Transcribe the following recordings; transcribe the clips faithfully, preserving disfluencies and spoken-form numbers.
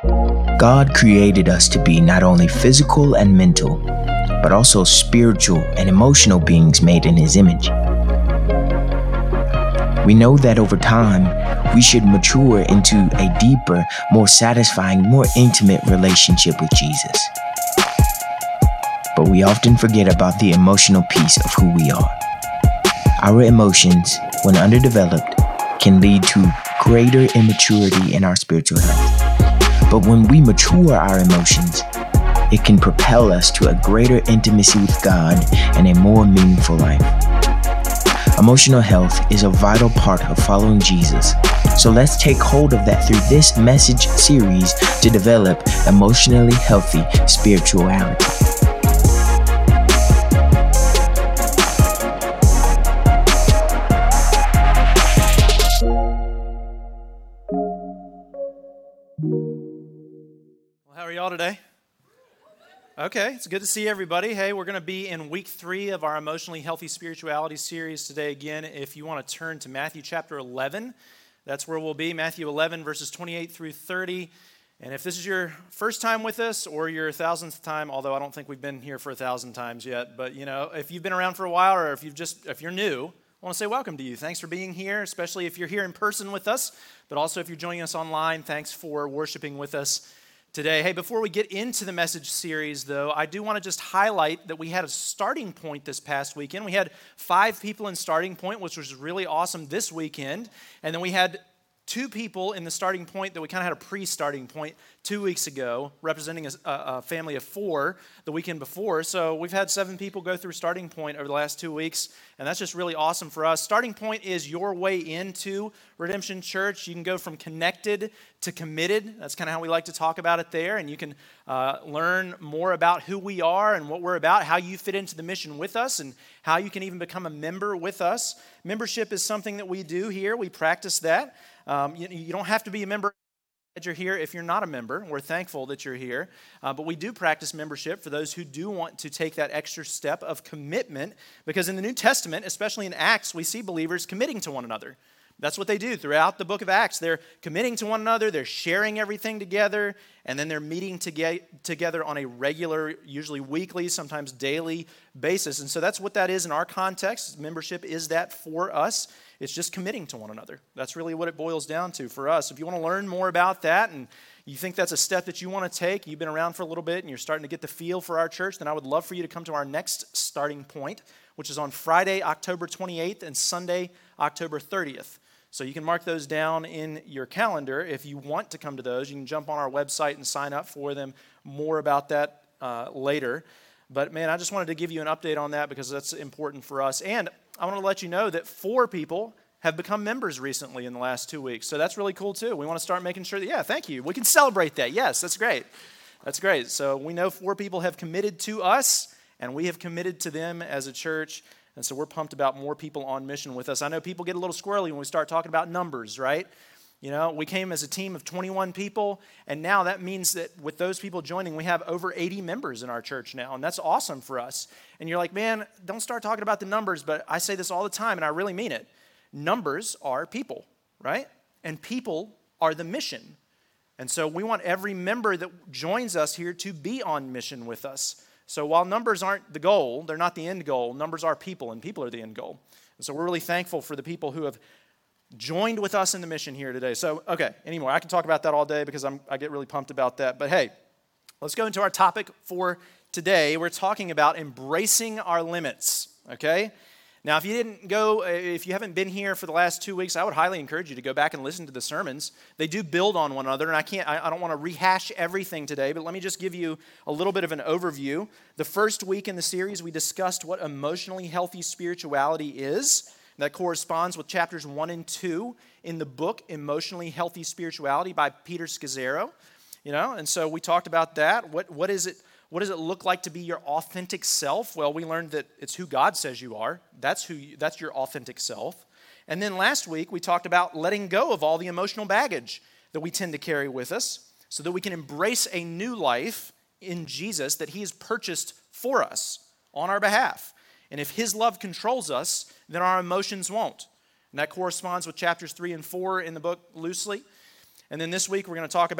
God created us to be not only physical and mental, but also spiritual and emotional beings made in His image. We know that over time, we should mature into a deeper, more satisfying, more intimate relationship with Jesus. But we often forget about the emotional piece of who we are. Our emotions, when underdeveloped, can lead to greater immaturity in our spiritual health. But when we mature our emotions, it can propel us to a greater intimacy with God and a more meaningful life. Emotional health is a vital part of following Jesus. So let's take hold of that through this message series to develop emotionally healthy spirituality. Well, how are y'all today? Okay, it's good to see everybody. Hey, we're going to be in week three of our Emotionally Healthy Spirituality series today. Again, if you want to turn to Matthew chapter eleven, that's where we'll be, Matthew eleven, verses twenty-eight through thirty. And if this is your first time with us or your thousandth time, although I don't think we've been here for a thousand times yet, but you know, if you've been around for a while or if you've just if you're new, I want to say welcome to you. Thanks for being here, especially if you're here in person with us, but also if you're joining us online, thanks for worshiping with us today. Hey, before we get into the message series, though, I do want to just highlight that we had a starting point this past weekend. We had five people in starting point, which was really awesome this weekend. And then we had two people in the starting point that we kind of had a pre-starting point two weeks ago, representing a, a family of four the weekend before. So we've had seven people go through starting point over the last two weeks, and that's just really awesome for us. Starting point is your way into Redemption Church. You can go from connected to committed. That's kind of how we like to talk about it there, and you can uh, learn more about who we are and what we're about, how you fit into the mission with us, and how you can even become a member with us. Membership is something that we do here. We practice that. Um, you, you don't have to be a member that you're here if you're not a member. We're thankful that you're here. Uh, but we do practice membership for those who do want to take that extra step of commitment, because in the New Testament, especially in Acts, we see believers committing to one another. That's what they do throughout the book of Acts. They're committing to one another, they're sharing everything together, and then they're meeting toge- together on a regular, usually weekly, sometimes daily basis. And so that's what that is in our context. Membership is that for us. It's just committing to one another. That's really what it boils down to for us. If you want to learn more about that and you think that's a step that you want to take, you've been around for a little bit and you're starting to get the feel for our church, then I would love for you to come to our next starting point, which is on Friday, October twenty-eighth and Sunday, October thirtieth. So you can mark those down in your calendar. If you want to come to those, you can jump on our website and sign up for them. More about that uh, later. But man, I just wanted to give you an update on that because that's important for us. And I want to let you know that four people have become members recently in the last two weeks. So that's really cool too. We want to start making sure that, yeah, thank you. We can celebrate that. Yes, that's great. That's great. So we know four people have committed to us and we have committed to them as a church. And so we're pumped about more people on mission with us. I know people get a little squirrely when we start talking about numbers, right? You know, we came as a team of twenty-one people, and now that means that with those people joining, we have over eighty members in our church now, and that's awesome for us. And you're like, man, don't start talking about the numbers, but I say this all the time, and I really mean it. Numbers are people, right? And people are the mission. And so we want every member that joins us here to be on mission with us. So while numbers aren't the goal, they're not the end goal, numbers are people, and people are the end goal. And so we're really thankful for the people who have joined with us in the mission here today. So, okay, anymore. I can talk about that all day because I'm, I get really pumped about that. But hey, let's go into our topic for today. We're talking about embracing our limits, okay? Now, if you didn't go, if you haven't been here for the last two weeks, I would highly encourage you to go back and listen to the sermons. They do build on one another, and I can't, I, I don't want to rehash everything today, but let me just give you a little bit of an overview. The first week in the series, we discussed what emotionally healthy spirituality is. That corresponds with chapters one and two in the book Emotionally Healthy Spirituality by Peter Scazzero. You know, and so we talked about that. What what is it? What does it look like to be your authentic self? Well, we learned that it's who God says you are. That's who. You, that's your authentic self. And then last week we talked about letting go of all the emotional baggage that we tend to carry with us, so that we can embrace a new life in Jesus that He has purchased for us on our behalf. And if His love controls us, then our emotions won't. And that corresponds with chapters three and four in the book loosely. And then this week we're going to talk about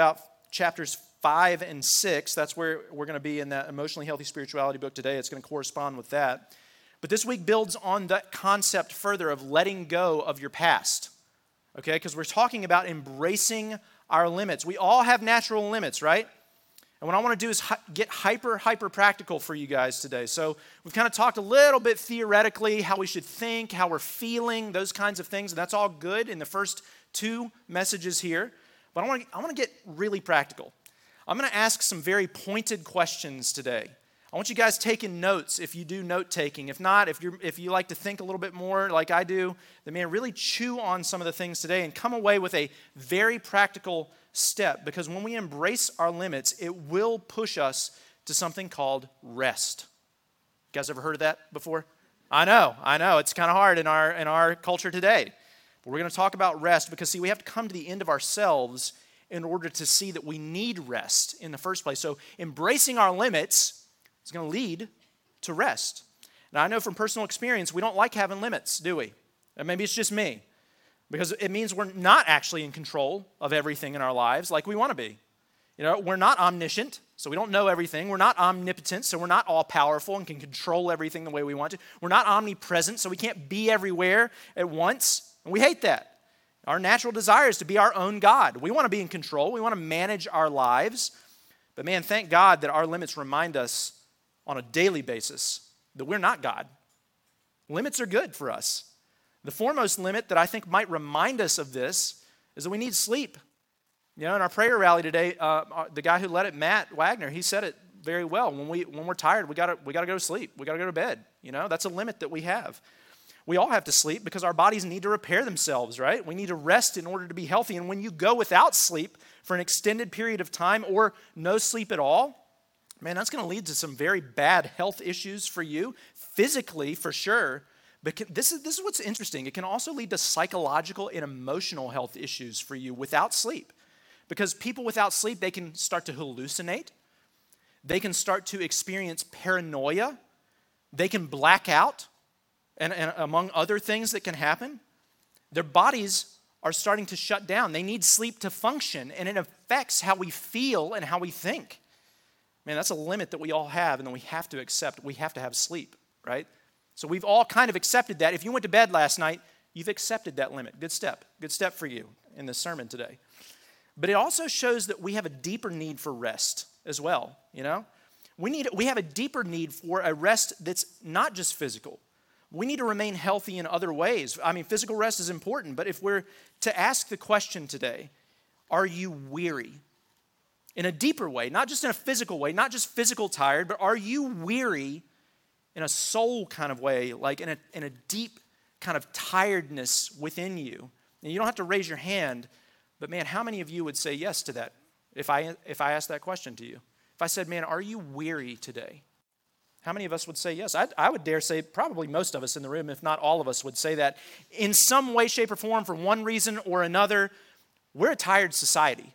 chapters five and six. That's where we're going to be in that Emotionally Healthy Spirituality book today. It's going to correspond with that. But this week builds on that concept further of letting go of your past. Okay, because we're talking about embracing our limits. We all have natural limits, right? And what I want to do is hi- get hyper, hyper practical for you guys today. So we've kind of talked a little bit theoretically, how we should think, how we're feeling, those kinds of things. And that's all good in the first two messages here. But I want to, I want to get really practical. I'm going to ask some very pointed questions today. I want you guys taking notes if you do note taking. If not, if you if you like to think a little bit more like I do, then man, really chew on some of the things today and come away with a very practical step. Because when we embrace our limits, it will push us to something called rest. You guys ever heard of that before? I know, I know. It's kind of hard in our in our culture today. But we're going to talk about rest because, see, we have to come to the end of ourselves in order to see that we need rest in the first place. So embracing our limits is going to lead to rest. Now, I know from personal experience, we don't like having limits, do we? And maybe it's just me. Because it means we're not actually in control of everything in our lives like we want to be. You know, we're not omniscient, so we don't know everything. We're not omnipotent, so we're not all-powerful and can control everything the way we want to. We're not omnipresent, so we can't be everywhere at once. And we hate that. Our natural desire is to be our own God. We want to be in control. We want to manage our lives. But man, thank God that our limits remind us on a daily basis that we're not God. Limits are good for us. The foremost limit that I think might remind us of this is that we need sleep. You know, in our prayer rally today, uh, the guy who led it, Matt Wagner, he said it very well. When we when we're tired, we gotta we gotta go to sleep. We gotta go to bed. You know, that's a limit that we have. We all have to sleep because our bodies need to repair themselves, right? We need to rest in order to be healthy. And when you go without sleep for an extended period of time or no sleep at all, man, that's going to lead to some very bad health issues for you, physically for sure. But can, this is this is what's interesting. It can also lead to psychological and emotional health issues for you without sleep. Because people without sleep, they can start to hallucinate. They can start to experience paranoia. They can black out, and, and among other things that can happen. Their bodies are starting to shut down. They need sleep to function, and it affects how we feel and how we think. Man, that's a limit that we all have, and that we have to accept. We have to have sleep, right? So we've all kind of accepted that. If you went to bed last night, you've accepted that limit. Good step. Good step for you in this sermon today. But it also shows that we have a deeper need for rest as well, you know? We need we have a deeper need for a rest that's not just physical. We need to remain healthy in other ways. I mean, physical rest is important, but if we're to ask the question today, are you weary? In a deeper way, not just in a physical way, not just physical tired, but are you weary in a soul kind of way, like in a, in a deep kind of tiredness within you? And you don't have to raise your hand, but man, how many of you would say yes to that if I if I asked that question to you? If I said, man, are you weary today? How many of us would say yes? I, I would dare say probably most of us in the room, if not all of us, would say that in some way, shape, or form, for one reason or another. We're a tired society.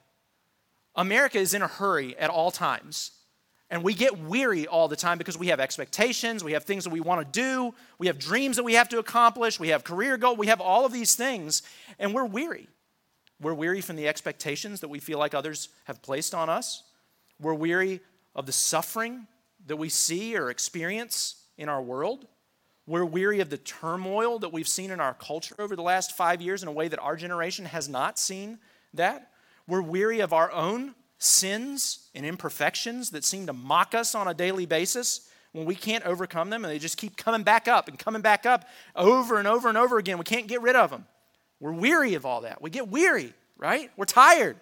America is in a hurry at all times. And we get weary all the time because we have expectations, we have things that we want to do, we have dreams that we have to accomplish, we have career goals, we have all of these things, and we're weary. We're weary from the expectations that we feel like others have placed on us. We're weary of the suffering that we see or experience in our world. We're weary of the turmoil that we've seen in our culture over the last five years in a way that our generation has not seen that. We're weary of our own sins and imperfections that seem to mock us on a daily basis when we can't overcome them, and they just keep coming back up and coming back up over and over and over again. We can't get rid of them. We're weary of all that. We get weary, right? We're tired.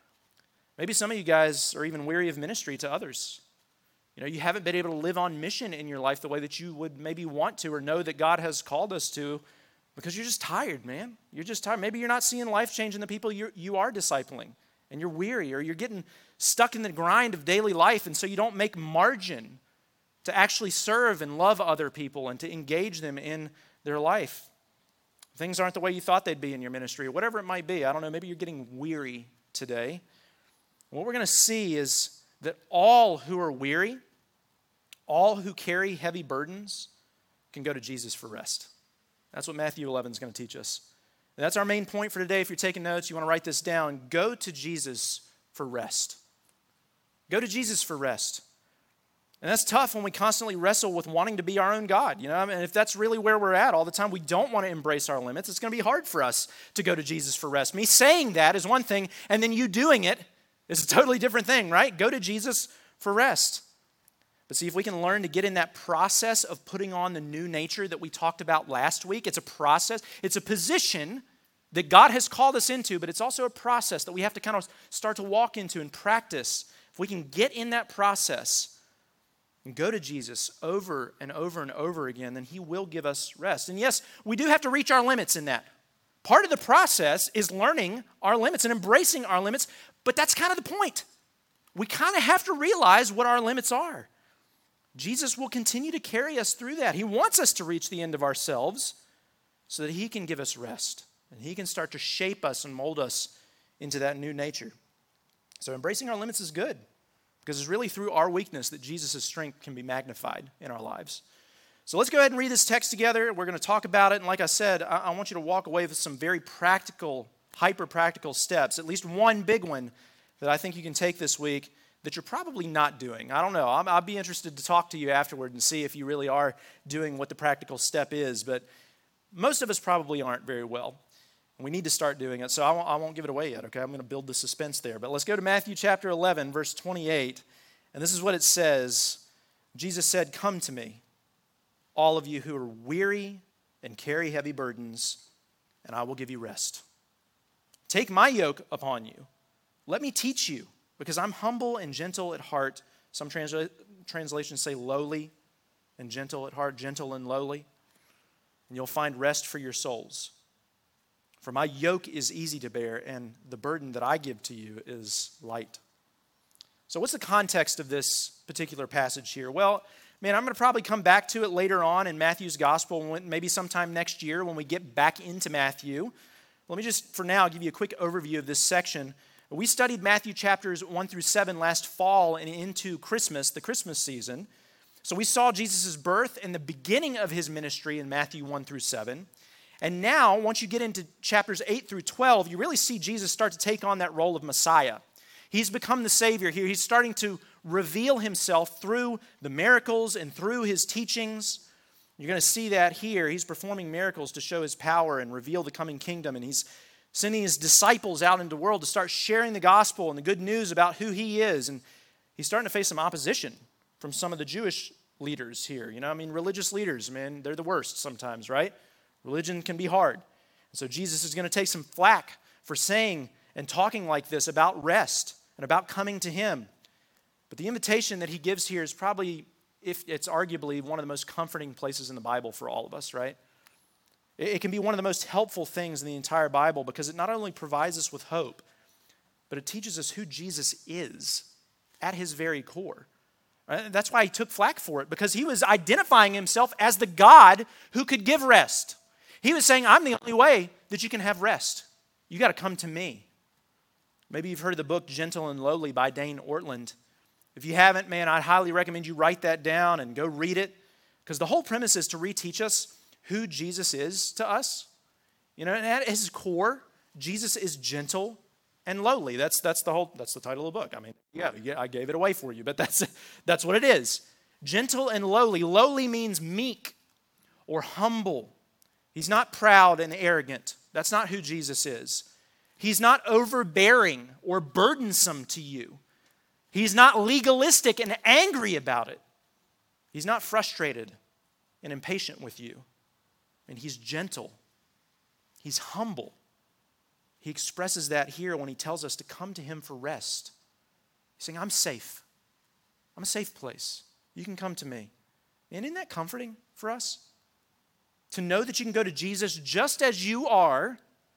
Maybe some of you guys are even weary of ministry to others. You know, you haven't been able to live on mission in your life the way that you would maybe want to or know that God has called us to because you're just tired, man. You're just tired. Maybe you're not seeing life change in the people you you are discipling, and you're weary, or you're getting stuck in the grind of daily life, and so you don't make margin to actually serve and love other people and to engage them in their life. Things aren't the way you thought they'd be in your ministry, or whatever it might be. I don't know, maybe you're getting weary today. What we're going to see is that all who are weary, all who carry heavy burdens, can go to Jesus for rest. That's what Matthew eleven is going to teach us. And that's our main point for today. If you're taking notes, you want to write this down. Go to Jesus for rest. Go to Jesus for rest. And that's tough when we constantly wrestle with wanting to be our own God. You know, I mean, if that's really where we're at all the time, we don't want to embrace our limits, it's going to be hard for us to go to Jesus for rest. Me saying that is one thing, and then you doing it is a totally different thing, right? Go to Jesus for rest. But see, if we can learn to get in that process of putting on the new nature that we talked about last week, it's a process, it's a position that God has called us into, but it's also a process that we have to kind of start to walk into and practice. If we can get in that process and go to Jesus over and over and over again, then he will give us rest. And yes, we do have to reach our limits in that. Part of the process is learning our limits and embracing our limits, but that's kind of the point. We kind of have to realize what our limits are. Jesus will continue to carry us through that. He wants us to reach the end of ourselves so that he can give us rest and he can start to shape us and mold us into that new nature. So embracing our limits is good, because it's really through our weakness that Jesus' strength can be magnified in our lives. So let's go ahead and read this text together. We're going to talk about it. And like I said, I, I want you to walk away with some very practical, hyper-practical steps, at least one big one that I think you can take this week that you're probably not doing. I don't know. I'll, I'll be interested to talk to you afterward and see if you really are doing what the practical step is. But most of us probably aren't very well. We need to start doing it, so I won't, I won't give it away yet, okay? I'm going to build the suspense there. But let's go to Matthew chapter eleven, verse twenty-eight, and this is what it says. Jesus said, "Come to me, all of you who are weary and carry heavy burdens, and I will give you rest. Take my yoke upon you. Let me teach you, because I'm humble and gentle at heart." Some transla- translations say lowly and gentle at heart, gentle and lowly. And you'll find rest for your souls. For my yoke is easy to bear, and the burden that I give to you is light. So what's the context of this particular passage here? Well, man, I'm going to probably come back to it later on in Matthew's gospel, maybe sometime next year when we get back into Matthew. Let me just, for now, give you a quick overview of this section. We studied Matthew chapters one through seven last fall and into Christmas, the Christmas season. So we saw Jesus' birth and the beginning of his ministry in Matthew one through seven. And now, once you get into chapters eight through twelve, you really see Jesus start to take on that role of Messiah. He's become the Savior here. He's starting to reveal himself through the miracles and through his teachings. You're going to see that here. He's performing miracles to show his power and reveal the coming kingdom. And he's sending his disciples out into the world to start sharing the gospel and the good news about who he is. And he's starting to face some opposition from some of the Jewish leaders here. You know, I mean, religious leaders, man, they're the worst sometimes, right? Religion can be hard. And so Jesus is going to take some flack for saying and talking like this about rest and about coming to him. But the invitation that he gives here is probably, if it's arguably, one of the most comforting places in the Bible for all of us, right? It can be one of the most helpful things in the entire Bible because it not only provides us with hope, but it teaches us who Jesus is at his very core. Right? That's why he took flack for it, because he was identifying himself as the God who could give rest. He was saying, I'm the only way that you can have rest. You got to come to me. Maybe you've heard of the book Gentle and Lowly by Dane Ortland. If you haven't, man, I'd highly recommend you write that down and go read it, because the whole premise is to reteach us who Jesus is to us. You know, and at his core, Jesus is gentle and lowly. That's that's the whole that's the title of the book. I mean, yeah, yeah I gave it away for you, but that's that's what it is. Gentle and lowly. Lowly means meek or humble. He's not proud and arrogant. That's not who Jesus is. He's not overbearing or burdensome to you. He's not legalistic and angry about it. He's not frustrated and impatient with you. And he's gentle. He's humble. He expresses that here when he tells us to come to him for rest. He's saying, I'm safe. I'm a safe place. You can come to me. And isn't that comforting for us? To know that you can go to Jesus just as you are,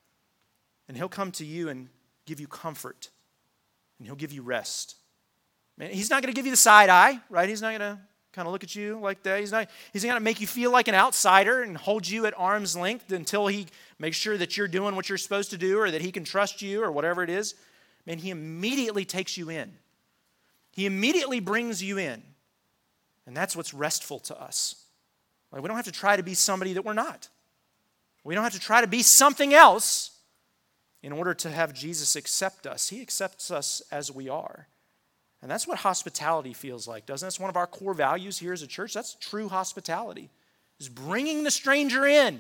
and he'll come to you and give you comfort, and he'll give you rest. Man, he's not going to give you the side eye, right? He's not going to kind of look at you like that. He's not, he's not going to make you feel like an outsider and hold you at arm's length until he makes sure that you're doing what you're supposed to do or that he can trust you or whatever it is. Man, he immediately takes you in. He immediately brings you in. And that's what's restful to us. Like, we don't have to try to be somebody that we're not. We don't have to try to be something else in order to have Jesus accept us. He accepts us as we are. And that's what hospitality feels like, doesn't it? It's one of our core values here as a church. That's true hospitality, is bringing the stranger in.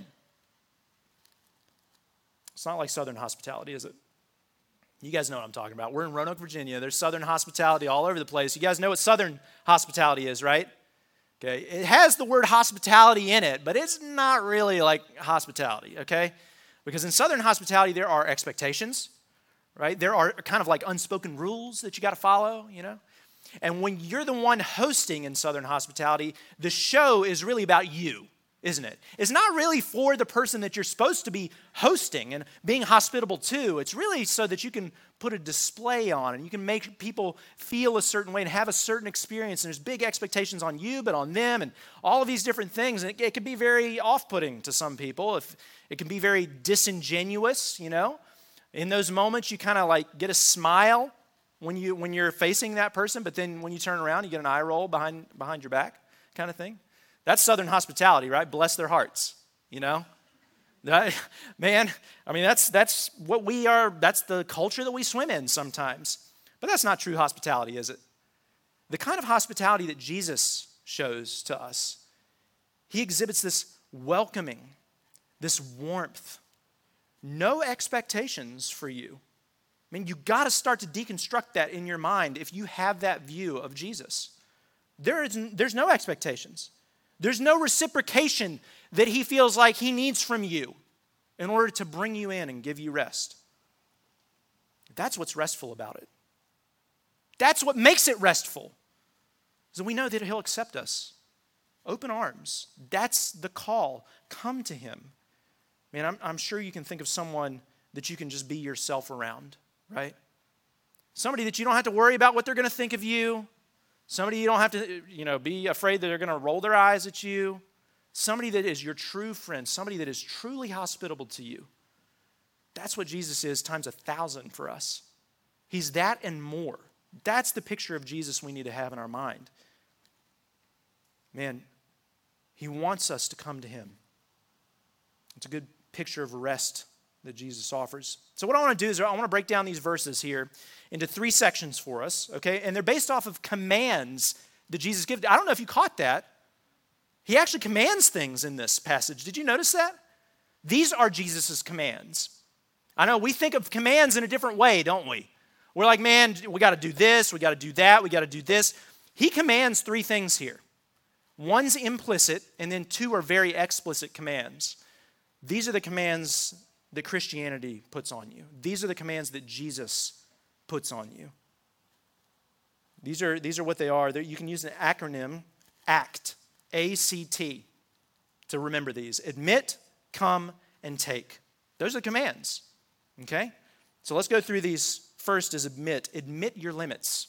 It's not like Southern hospitality, is it? You guys know what I'm talking about. We're in Roanoke, Virginia. There's Southern hospitality all over the place. You guys know what Southern hospitality is, right? Okay, it has the word hospitality in it, but it's not really like hospitality, okay? Because in Southern hospitality, there are expectations, right? There are kind of like unspoken rules that you got to follow, you know? And when you're the one hosting in Southern hospitality, the show is really about you, isn't it? It's not really for the person that you're supposed to be hosting and being hospitable to. It's really so that you can put a display on and you can make people feel a certain way and have a certain experience. And there's big expectations on you, but on them and all of these different things. And it, it can be very off-putting to some people. If it can be very disingenuous, you know. In those moments, you kind of like get a smile when, you, when you're facing that person, but then when you turn around, you get an eye roll behind, behind your back kind of thing. That's Southern hospitality, right? Bless their hearts, you know? That, man, I mean, that's that's what we are, that's the culture that we swim in sometimes. But that's not true hospitality, is it? The kind of hospitality that Jesus shows to us, he exhibits this welcoming, this warmth, no expectations for you. I mean, you got to start to deconstruct that in your mind if you have that view of Jesus. There is, there's no expectations. There's no reciprocation that he feels like he needs from you in order to bring you in and give you rest. That's what's restful about it. That's what makes it restful. So we know that he'll accept us. Open arms. That's the call. Come to him. Man, I'm, I'm sure you can think of someone that you can just be yourself around, right? Somebody that you don't have to worry about what they're going to think of you. Somebody you don't have to, you know, be afraid that they're going to roll their eyes at you. Somebody that is your true friend. Somebody that is truly hospitable to you. That's what Jesus is times a thousand for us. He's that and more. That's the picture of Jesus we need to have in our mind. Man, he wants us to come to him. It's a good picture of rest that Jesus offers. So what I want to do is I want to break down these verses here into three sections for us, okay? And they're based off of commands that Jesus gives. I don't know if you caught that. He actually commands things in this passage. Did you notice that? These are Jesus' commands. I know we think of commands in a different way, don't we? We're like, man, we got to do this, we got to do that, we got to do this. He commands three things here. One's implicit, and then two are very explicit commands. These are the commands that Christianity puts on you. These are the commands that Jesus puts on you. These are, these are what they are. You can use an acronym, ACT, A C T, to remember these. Admit, come, and take. Those are the commands, okay? So let's go through these. First is admit. Admit your limits.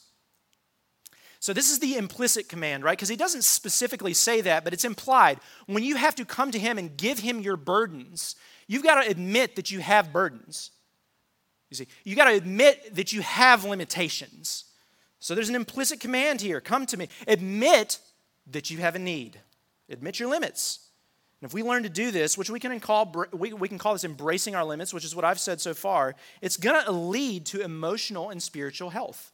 So this is the implicit command, right? Because he doesn't specifically say that, but it's implied. When you have to come to him and give him your burdens, you've got to admit that you have burdens. You see, you got to admit that you have limitations. So there's an implicit command here. Come to me. Admit that you have a need. Admit your limits. And if we learn to do this, which we can call we, we can call this embracing our limits, which is what I've said so far, it's going to lead to emotional and spiritual health.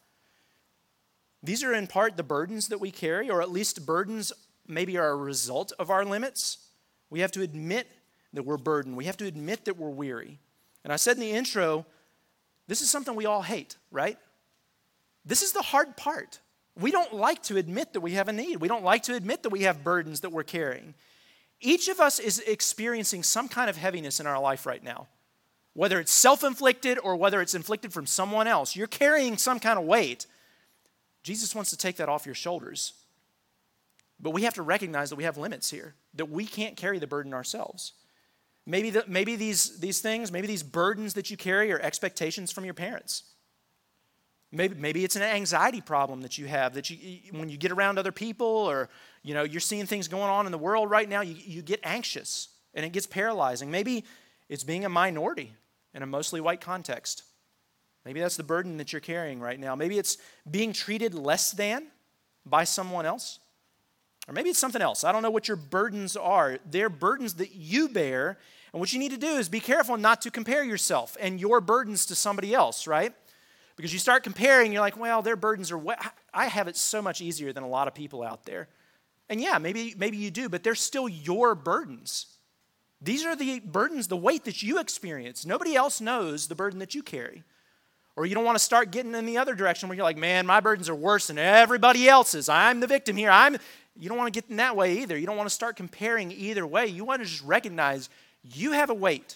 These are in part the burdens that we carry, or at least burdens maybe are a result of our limits. We have to admit that we're burdened. We have to admit that we're weary. And I said in the intro, this is something we all hate, right? This is the hard part. We don't like to admit that we have a need. We don't like to admit that we have burdens that we're carrying. Each of us is experiencing some kind of heaviness in our life right now. Whether it's self-inflicted or whether it's inflicted from someone else, you're carrying some kind of weight. Jesus wants to take that off your shoulders. But we have to recognize that we have limits here, that we can't carry the burden ourselves. Maybe, the, maybe these, these things, maybe these burdens that you carry are expectations from your parents. Maybe, maybe it's an anxiety problem that you have, that you, when you get around other people or you know, you're seeing things going on in the world right now, you, you get anxious and it gets paralyzing. Maybe it's being a minority in a mostly white context. Maybe that's the burden that you're carrying right now. Maybe it's being treated less than by someone else. Or maybe it's something else. I don't know what your burdens are. They're burdens that you bear. And what you need to do is be careful not to compare yourself and your burdens to somebody else, right? Because you start comparing, you're like, well, their burdens are, we- I have it so much easier than a lot of people out there. And yeah, maybe, maybe you do, but they're still your burdens. These are the burdens, the weight that you experience. Nobody else knows the burden that you carry. Or you don't want to start getting in the other direction where you're like, man, my burdens are worse than everybody else's. I'm the victim here. I'm. You don't want to get in that way either. You don't want to start comparing either way. You want to just recognize you have a weight.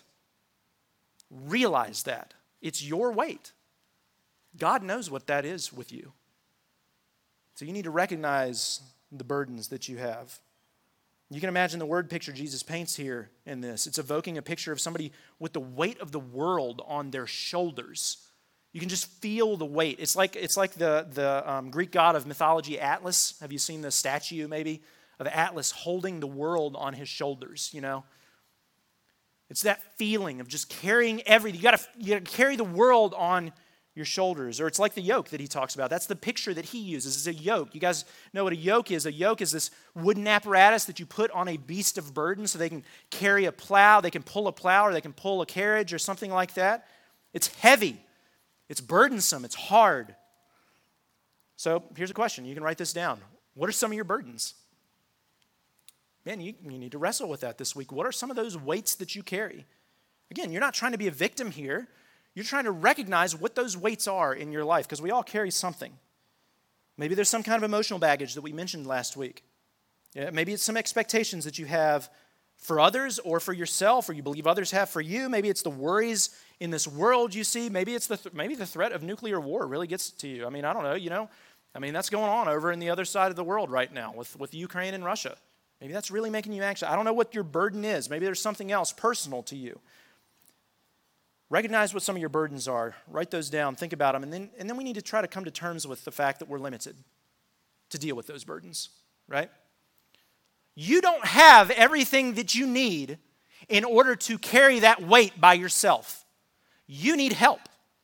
Realize that. It's your weight. God knows what that is with you. So you need to recognize the burdens that you have. You can imagine the word picture Jesus paints here in this. It's evoking a picture of somebody with the weight of the world on their shoulders. You can just feel the weight. It's like it's like the, the um, Greek god of mythology, Atlas. Have you seen the statue, maybe, of Atlas holding the world on his shoulders, you know? It's that feeling of just carrying everything. You got to you got to carry the world on your shoulders. Or it's like the yoke that he talks about. That's the picture that he uses. It's a yoke. You guys know what a yoke is. A yoke is this wooden apparatus that you put on a beast of burden so they can carry a plow, they can pull a plow, or they can pull a carriage or something like that. It's heavy. It's burdensome. It's hard. So here's a question. You can write this down. What are some of your burdens? Man, you, you need to wrestle with that this week. What are some of those weights that you carry? Again, you're not trying to be a victim here. You're trying to recognize what those weights are in your life, because we all carry something. Maybe there's some kind of emotional baggage that we mentioned last week. Yeah, maybe it's some expectations that you have for others or for yourself, or you believe others have for you. Maybe it's the worries in this world you see. Maybe it's the th- maybe the threat of nuclear war really gets to you. I mean, I don't know, you know. I mean, that's going on over in the other side of the world right now with, with Ukraine and Russia. Maybe that's really making you anxious. I don't know what your burden is. Maybe there's something else personal to you. Recognize what some of your burdens are. Write those down. Think about them. And then, and then we need to try to come to terms with the fact that we're limited to deal with those burdens, right? You don't have everything that you need in order to carry that weight by yourself. You need help.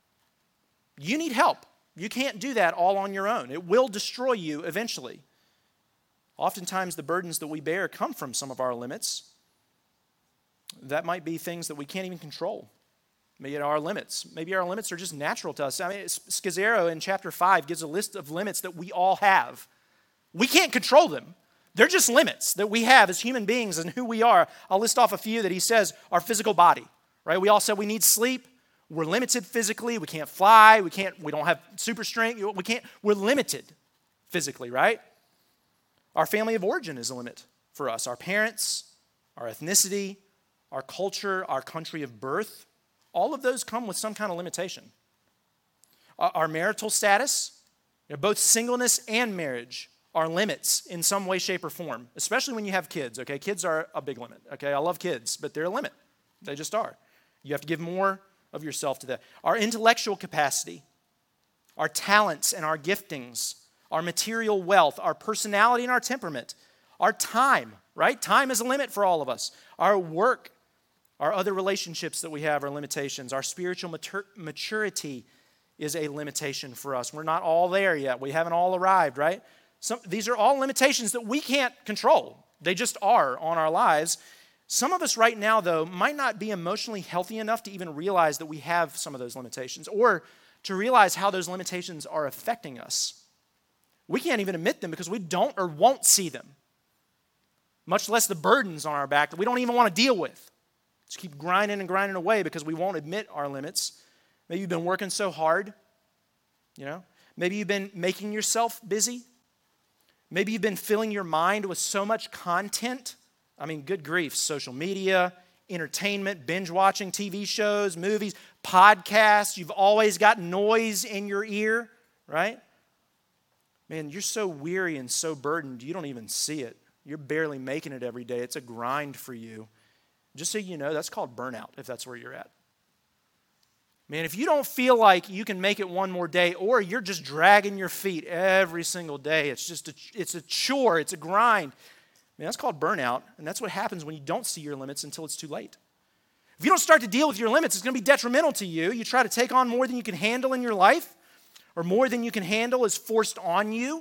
You need help. You can't do that all on your own. It will destroy you eventually. Oftentimes, the burdens that we bear come from some of our limits. That might be things that we can't even control. Maybe our limits. Maybe our limits are just natural to us. I mean, Scazzero in chapter five gives a list of limits that we all have. We can't control them. They're just limits that we have as human beings and who we are. I'll list off a few that he says. Our physical body, right? We all said we need sleep. We're limited physically. We can't fly. We can't. We don't have super strength. We can't. We're limited physically, right? Our family of origin is a limit for us. Our parents, our ethnicity, our culture, our country of birth. All of those come with some kind of limitation. Our marital status, you know, both singleness and marriage are limits in some way, shape, or form, especially when you have kids, okay? Kids are a big limit, okay? I love kids, but they're a limit. They just are. You have to give more of yourself to that. Our intellectual capacity, our talents and our giftings, our material wealth, our personality and our temperament, our time, right? Time is a limit for all of us. Our work, our other relationships that we have are limitations. Our spiritual matur- maturity is a limitation for us. We're not all there yet. We haven't all arrived, right? Some, these are all limitations that we can't control. They just are on our lives. Some of us right now, though, might not be emotionally healthy enough to even realize that we have some of those limitations or to realize how those limitations are affecting us. We can't even admit them because we don't or won't see them, much less the burdens on our back that we don't even want to deal with. Just keep grinding and grinding away because we won't admit our limits. Maybe you've been working so hard, you know. Maybe you've been making yourself busy. Maybe you've been filling your mind with so much content. I mean, good grief, social media, entertainment, binge watching T V shows, movies, podcasts. You've always got noise in your ear, right? Man, you're so weary and so burdened, you don't even see it. You're barely making it every day. It's a grind for you. Just so you know, that's called burnout, if that's where you're at. Man, if you don't feel like you can make it one more day, or you're just dragging your feet every single day, it's just a, it's a chore, it's a grind. Man, that's called burnout, and that's what happens when you don't see your limits until it's too late. If you don't start to deal with your limits, it's going to be detrimental to you. You try to take on more than you can handle in your life, or more than you can handle is forced on you.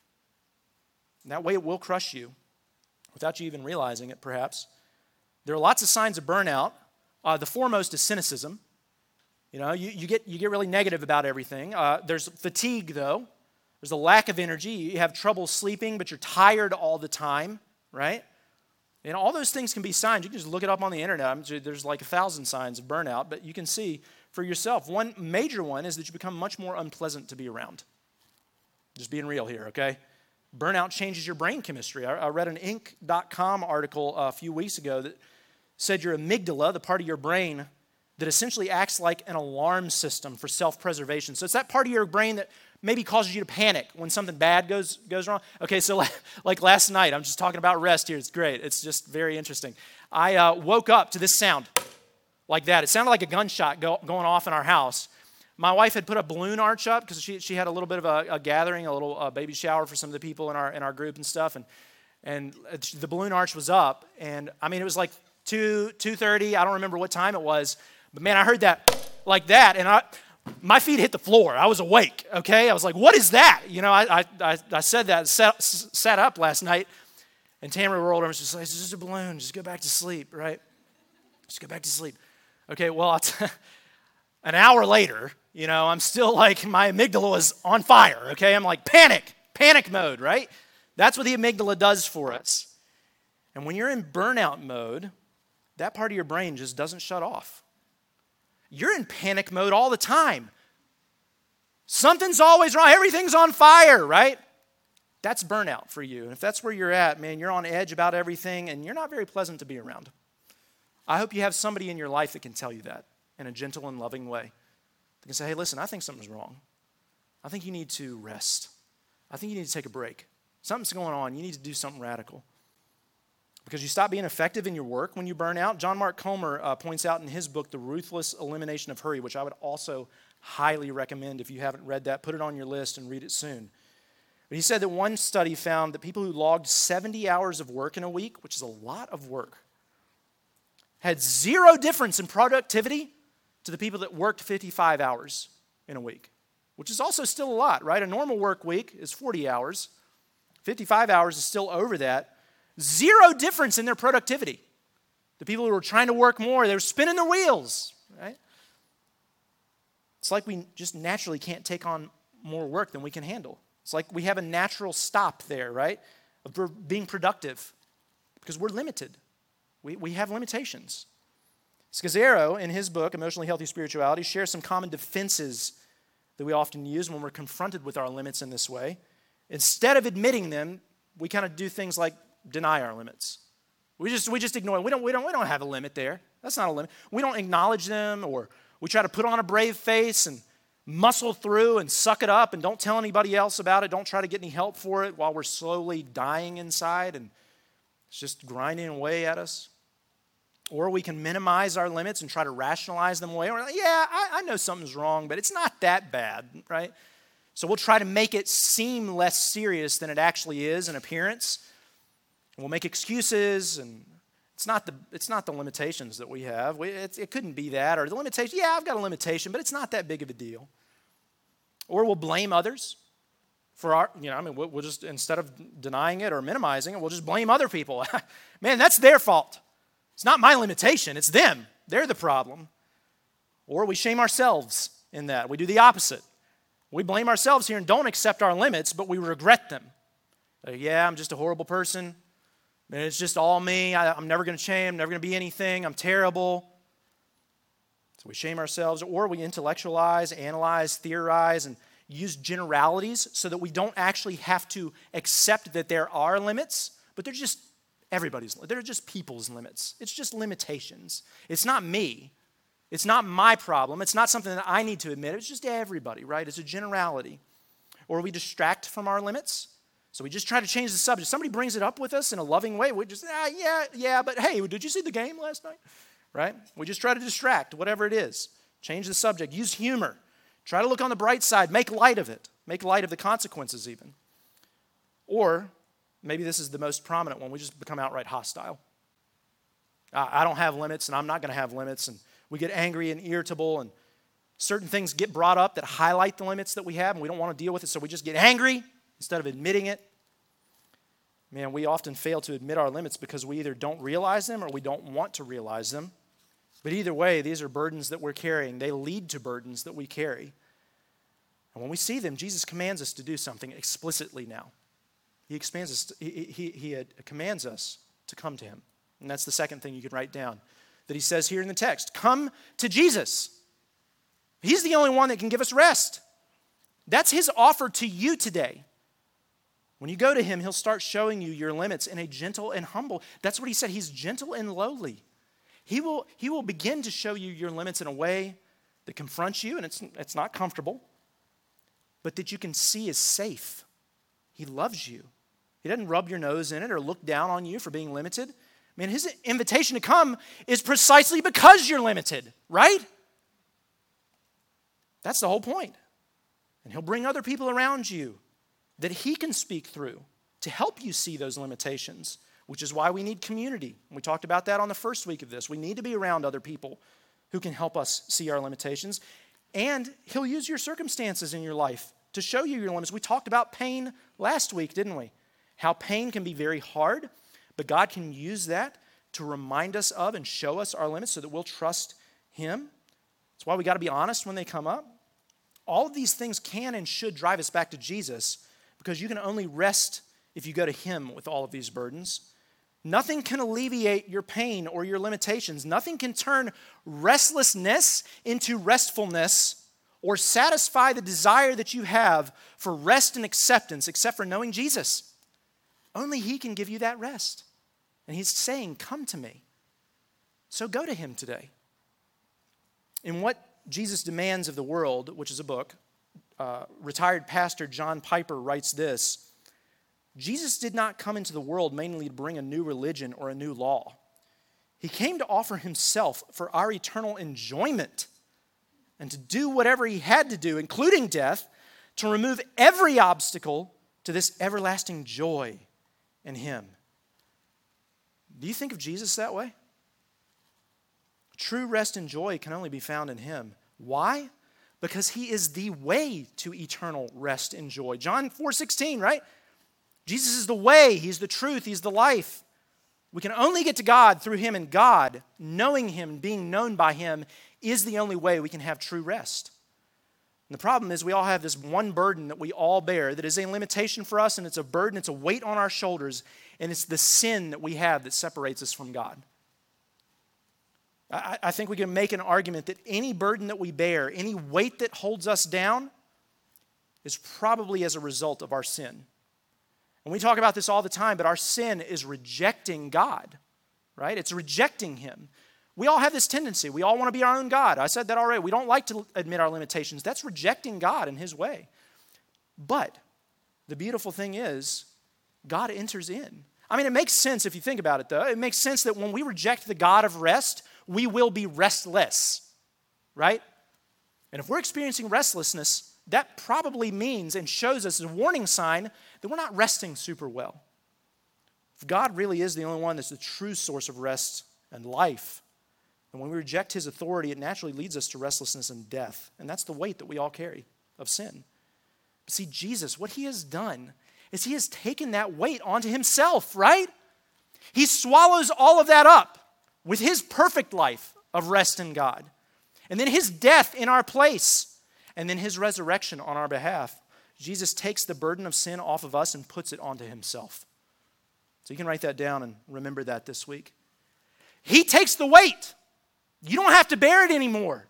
And that way it will crush you, without you even realizing it, perhaps. There are lots of signs of burnout. Uh, the foremost is cynicism. You know, you, you get you get really negative about everything. Uh, there's fatigue, though. There's a lack of energy. You have trouble sleeping, but you're tired all the time, right? And all those things can be signs. You can just look it up on the internet. I'm sure there's like a thousand signs of burnout, but you can see for yourself. One major one is that you become much more unpleasant to be around. Just being real here, okay? Burnout changes your brain chemistry. I, I read an Inc dot com article a few weeks ago that said your amygdala, the part of your brain that essentially acts like an alarm system for self-preservation. So it's that part of your brain that maybe causes you to panic when something bad goes goes wrong. Okay, so like, like last night, I'm just talking about rest here. It's great. It's just very interesting. I uh, woke up to this sound like that. It sounded like a gunshot go, going off in our house. My wife had put a balloon arch up because she she had a little bit of a, a gathering, a little uh, baby shower for some of the people in our in our group and stuff, and and the balloon arch was up, and I mean it was like two two thirty. I don't remember what time it was. But man, I heard that like that, and I, my feet hit the floor. I was awake, okay? I was like, what is that? You know, I I, I said that, sat, sat up last night, and Tamara rolled over and she was like, it's just a balloon. Just go back to sleep, right? Just go back to sleep. Okay, well, I'll t- an hour later, you know, I'm still like, my amygdala was on fire, okay? I'm like, panic, panic mode, right? That's what the amygdala does for us. And when you're in burnout mode, that part of your brain just doesn't shut off. You're in panic mode all the time. Something's always wrong. Everything's on fire, right? That's burnout for you. And if that's where you're at, man, you're on edge about everything and you're not very pleasant to be around. I hope you have somebody in your life that can tell you that in a gentle and loving way. They can say, hey, listen, I think something's wrong. I think you need to rest. I think you need to take a break. Something's going on. You need to do something radical. Because you stop being effective in your work when you burn out. John Mark Comer uh, points out in his book, The Ruthless Elimination of Hurry, which I would also highly recommend if you haven't read that. Put it on your list and read it soon. But he said that one study found that people who logged seventy hours of work in a week, which is a lot of work, had zero difference in productivity to the people that worked fifty-five hours in a week, which is also still a lot, right? A normal work week is forty hours. fifty-five hours is still over that. Zero difference in their productivity. The people who were trying to work more, they were spinning their wheels, right? It's like we just naturally can't take on more work than we can handle. It's like we have a natural stop there, right, of being productive because we're limited. We, we have limitations. Scazzero, in his book, Emotionally Healthy Spirituality, shares some common defenses that we often use when we're confronted with our limits in this way. Instead of admitting them, we kind of do things like deny our limits. We just we just ignore them. We don't we don't we don't have a limit there. That's not a limit. We don't acknowledge them, or we try to put on a brave face and muscle through and suck it up and don't tell anybody else about it. Don't try to get any help for it while we're slowly dying inside and it's just grinding away at us. Or we can minimize our limits and try to rationalize them away. We're like, yeah, I, I know something's wrong, but it's not that bad, right? So we'll try to make it seem less serious than it actually is in appearance. We'll make excuses, and it's not the it's not the limitations that we have. We, it, it couldn't be that, or the limitation. Yeah, I've got a limitation, but it's not that big of a deal. Or we'll blame others for our, you know, I mean, we'll, we'll just, instead of denying it or minimizing it, we'll just blame other people. Man, that's their fault. It's not my limitation. It's them. They're the problem. Or we shame ourselves in that. We do the opposite. We blame ourselves here and don't accept our limits, but we regret them. Like, yeah, I'm just a horrible person. Man, it's just all me. I, I'm never going to change. I'm never going to be anything. I'm terrible. So we shame ourselves, or we intellectualize, analyze, theorize, and use generalities so that we don't actually have to accept that there are limits, but they're just everybody's, they're just people's limits. It's just limitations. It's not me. It's not my problem. It's not something that I need to admit. It's just everybody, right? It's a generality. Or we distract from our limits. So we just try to change the subject. Somebody brings it up with us in a loving way. We just, ah, yeah, yeah, but hey, did you see the game last night? Right? We just try to distract, whatever it is. Change the subject. Use humor. Try to look on the bright side. Make light of it. Make light of the consequences even. Or maybe this is the most prominent one. We just become outright hostile. I don't have limits, and I'm not going to have limits. And we get angry and irritable, and certain things get brought up that highlight the limits that we have, and we don't want to deal with it, so we just get angry instead of admitting it. Man, we often fail to admit our limits because we either don't realize them or we don't want to realize them. But either way, these are burdens that we're carrying. They lead to burdens that we carry. And when we see them, Jesus commands us to do something explicitly now. He expands us, to, he, he, he commands us to come to him. And that's the second thing you can write down that he says here in the text. Come to Jesus. He's the only one that can give us rest. That's his offer to you today. When you go to him, he'll start showing you your limits in a gentle and humble. That's what he said. He's gentle and lowly. He will, he will begin to show you your limits in a way that confronts you, and it's, it's not comfortable, but that you can see is safe. He loves you. He doesn't rub your nose in it or look down on you for being limited. I mean, his invitation to come is precisely because you're limited, right? That's the whole point. And he'll bring other people around you that he can speak through to help you see those limitations, which is why we need community. We talked about that on the first week of this. We need to be around other people who can help us see our limitations. And he'll use your circumstances in your life to show you your limits. We talked about pain last week, didn't we? How pain can be very hard, but God can use that to remind us of and show us our limits so that we'll trust him. That's why we got to be honest when they come up. All of these things can and should drive us back to Jesus, because you can only rest if you go to him with all of these burdens. Nothing can alleviate your pain or your limitations. Nothing can turn restlessness into restfulness or satisfy the desire that you have for rest and acceptance except for knowing Jesus. Only he can give you that rest. And he's saying, come to me. So go to him today. In What Jesus Demands of the World, which is a book, uh, retired pastor John Piper writes this: Jesus did not come into the world mainly to bring a new religion or a new law. He came to offer himself for our eternal enjoyment and to do whatever he had to do, including death, to remove every obstacle to this everlasting joy in him. Do you think of Jesus that way? True rest and joy can only be found in him. Why? Because he is the way to eternal rest and joy. John four sixteen, right? Jesus is the way, he's the truth, he's the life. We can only get to God through him, and God, knowing him, being known by him, is the only way we can have true rest. And the problem is we all have this one burden that we all bear that is a limitation for us, and it's a burden, it's a weight on our shoulders, and it's the sin that we have that separates us from God. I, I think we can make an argument that any burden that we bear, any weight that holds us down, is probably as a result of our sin. And we talk about this all the time, but our sin is rejecting God, right? It's rejecting him. We all have this tendency. We all want to be our own God. I said that already. We don't like to admit our limitations. That's rejecting God in his way. But the beautiful thing is, God enters in. I mean, it makes sense if you think about it, though. It makes sense that when we reject the God of rest, we will be restless, right? And if we're experiencing restlessness, that probably means and shows us a warning sign that we're not resting super well. If God really is the only one that's the true source of rest and life, and when we reject his authority, it naturally leads us to restlessness and death. And that's the weight that we all carry of sin. But see, Jesus, what he has done is he has taken that weight onto himself, right? He swallows all of that up with his perfect life of rest in God. And then his death in our place. And then his resurrection on our behalf. Jesus takes the burden of sin off of us and puts it onto himself. So you can write that down and remember that this week. He takes the weight. You don't have to bear it anymore.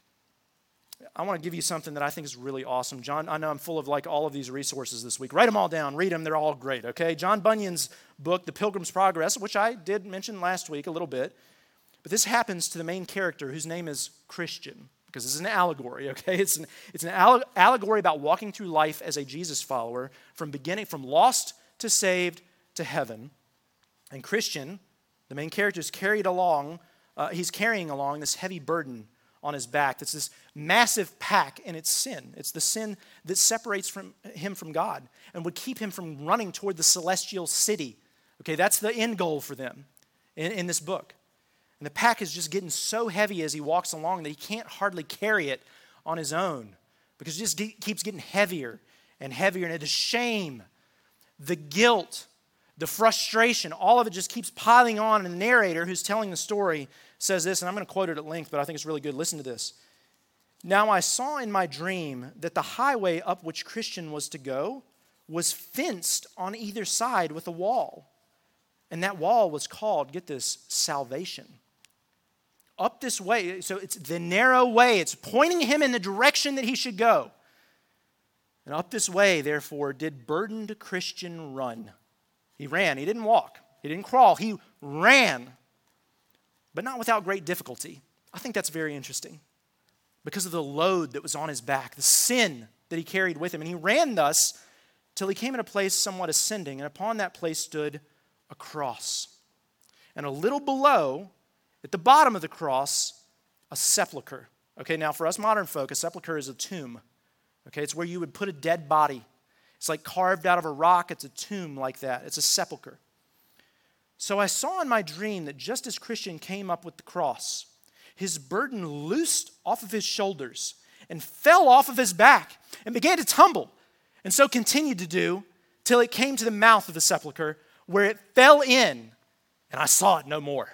I want to give you something that I think is really awesome. John, I know I'm full of like all of these resources this week. Write them all down. Read them. They're all great, okay? John Bunyan's book, The Pilgrim's Progress, which I did mention last week a little bit. But this happens to the main character whose name is Christian. Because it's an allegory, okay? It's an, it's an allegory about walking through life as a Jesus follower from beginning, from lost to saved to heaven. And Christian, the main character, is carried along, uh, he's carrying along this heavy burden on his back. It's this massive pack, and it's sin. It's the sin that separates from him from God and would keep him from running toward the celestial city. Okay, that's the end goal for them in, in this book. And the pack is just getting so heavy as he walks along that he can't hardly carry it on his own because it just ge- keeps getting heavier and heavier. And the shame, the guilt, the frustration, all of it just keeps piling on. And the narrator who's telling the story says this, and I'm going to quote it at length, but I think it's really good. Listen to this. Now I saw in my dream that the highway up which Christian was to go was fenced on either side with a wall. And that wall was called, get this, salvation. Up this way, so it's the narrow way. It's pointing him in the direction that he should go. And up this way, therefore, did burdened Christian run. He ran. He didn't walk. He didn't crawl. He ran. But not without great difficulty. I think that's very interesting. Because of the load that was on his back, the sin that he carried with him. And he ran thus till he came in a place somewhat ascending. And upon that place stood a cross. And a little below, at the bottom of the cross, a sepulcher. Okay, now for us modern folk, a sepulcher is a tomb. Okay, it's where you would put a dead body. It's like carved out of a rock. It's a tomb like that. It's a sepulcher. So I saw in my dream that just as Christian came up with the cross, his burden loosed off of his shoulders and fell off of his back and began to tumble, and so continued to do till it came to the mouth of the sepulcher, where it fell in, and I saw it no more.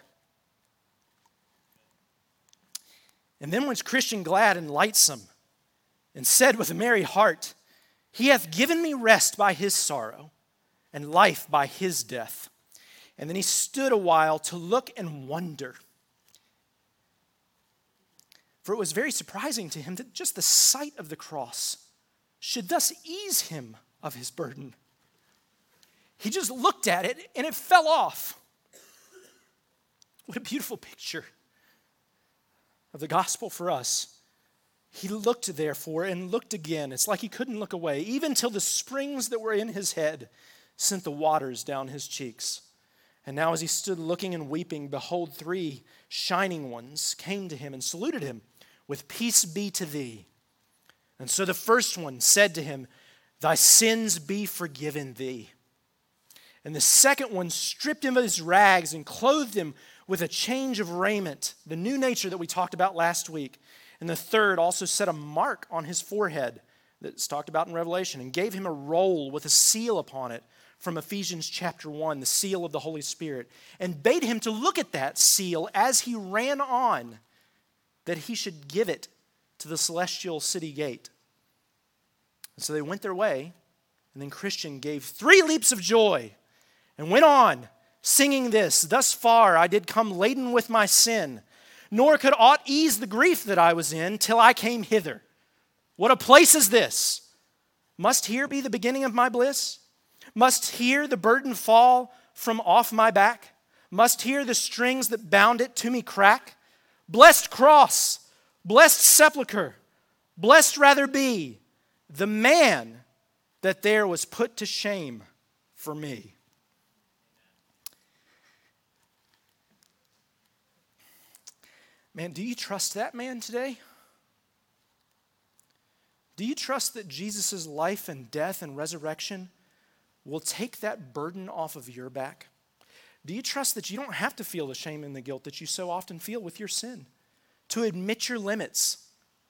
And then was Christian glad and lightsome, and said with a merry heart, He hath given me rest by his sorrow, and life by his death. And then he stood a while to look and wonder. For it was very surprising to him that just the sight of the cross should thus ease him of his burden. He just looked at it and it fell off. What a beautiful picture of the gospel for us. He looked therefore and looked again. It's like he couldn't look away, even till the springs that were in his head sent the waters down his cheeks. And now as he stood looking and weeping, behold, three shining ones came to him and saluted him with peace be to thee. And so the first one said to him, Thy sins be forgiven thee. And the second one stripped him of his rags and clothed him with a change of raiment, the new nature that we talked about last week. And the third also set a mark on his forehead that's talked about in Revelation and gave him a roll with a seal upon it from Ephesians chapter one, the seal of the Holy Spirit, and bade him to look at that seal as he ran on, that he should give it to the celestial city gate. And so they went their way, and then Christian gave three leaps of joy and went on, singing this, Thus far I did come laden with my sin, nor could aught ease the grief that I was in till I came hither. What a place is this! Must here be the beginning of my bliss? Must here the burden fall from off my back? Must here the strings that bound it to me crack? Blessed cross, blessed sepulchre, blessed rather be the man that there was put to shame for me. Man, do you trust that man today? Do you trust that Jesus' life and death and resurrection will take that burden off of your back? Do you trust that you don't have to feel the shame and the guilt that you so often feel with your sin? To admit your limits?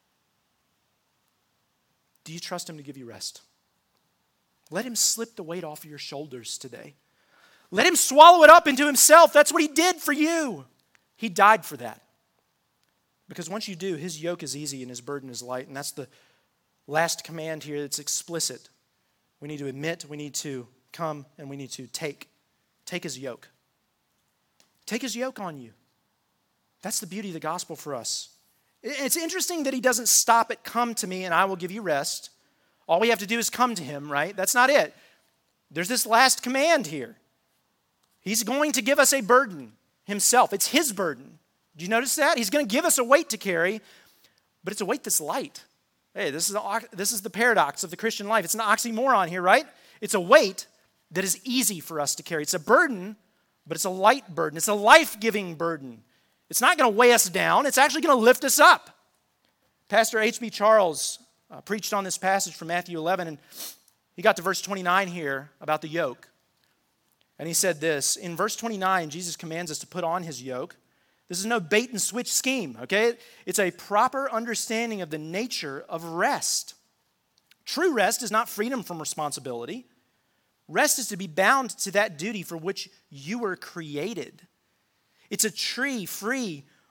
Do you trust him to give you rest? Let him slip the weight off of your shoulders today. Let him swallow it up into himself. That's what he did for you. He died for that. Because once you do, his yoke is easy and his burden is light. And that's the last command here that's explicit. We need to admit, we need to come, and we need to take. Take his yoke. Take his yoke on you. That's the beauty of the gospel for us. It's interesting that he doesn't stop at come to me and I will give you rest. All we have to do is come to him, right? That's not it. There's this last command here. He's going to give us a burden himself. It's his burden. Do you notice that? He's going to give us a weight to carry, but it's a weight that's light. Hey, this is, a, this is the paradox of the Christian life. It's an oxymoron here, right? It's a weight that is easy for us to carry. It's a burden, but it's a light burden. It's a life-giving burden. It's not going to weigh us down. It's actually going to lift us up. Pastor H B Charles uh, preached on this passage from Matthew eleven, and he got to verse twenty-nine here about the yoke. And he said this, in verse twenty-nine, Jesus commands us to put on his yoke. This is no bait and switch scheme, okay? It's a proper understanding of the nature of rest. True rest is not freedom from responsibility. Rest is to be bound to that duty for which you were created. It's a tree free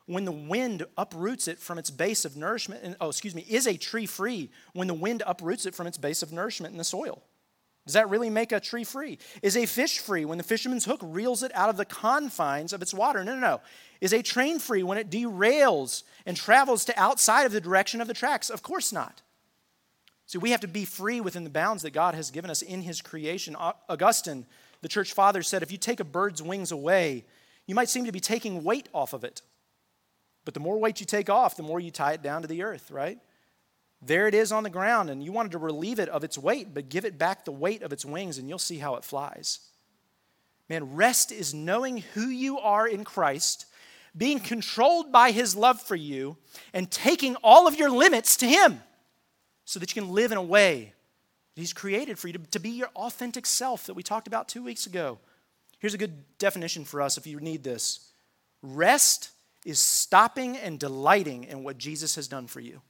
when the wind uproots it from its base of nourishment? And, oh, excuse me, is a tree free when the wind uproots it from its base of nourishment in the soil? Does that really make a tree free? Is a fish free when the fisherman's hook reels it out of the confines of its water? No, no, no. Is a train free when it derails and travels to outside of the direction of the tracks? Of course not. See, we have to be free within the bounds that God has given us in his creation. Augustine, the church father, said, if you take a bird's wings away, you might seem to be taking weight off of it. But the more weight you take off, the more you tie it down to the earth, right? There it is on the ground, and you wanted to relieve it of its weight, but give it back the weight of its wings, and you'll see how it flies. Man, rest is knowing who you are in Christ, being controlled by his love for you, and taking all of your limits to him so that you can live in a way that he's created for you to, to be your authentic self that we talked about two weeks ago. Here's a good definition for us if you need this. Rest is stopping and delighting in what Jesus has done for you.